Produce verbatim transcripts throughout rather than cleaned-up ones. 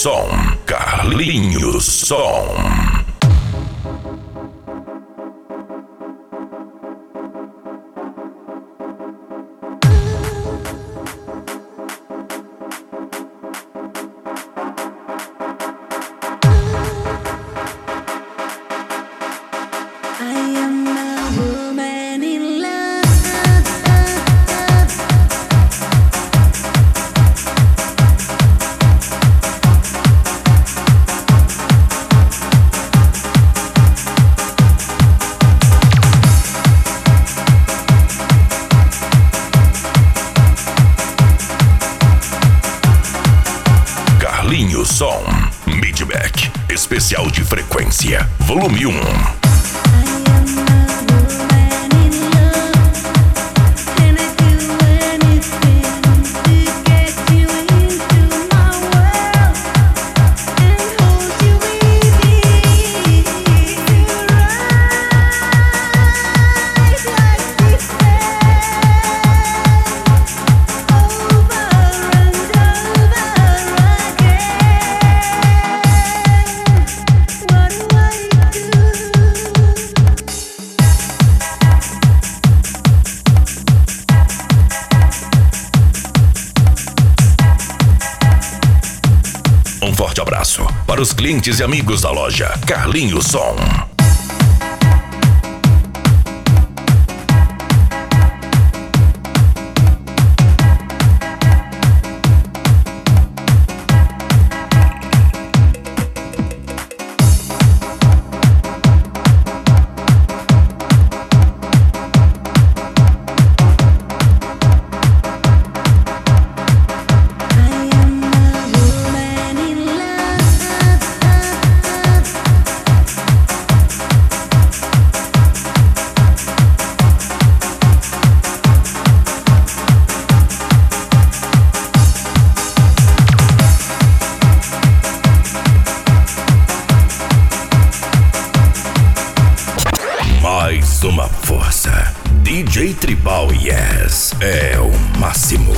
Som, Carlinhos Som. Carlinhos Som, Midback, especial de frequência, volume um. Um forte abraço para os clientes e amigos da loja Carlinhos Som. Mais uma força. D J Tribal Yes é o máximo.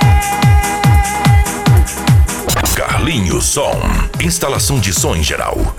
Carlinhos Som, instalação de som em geral,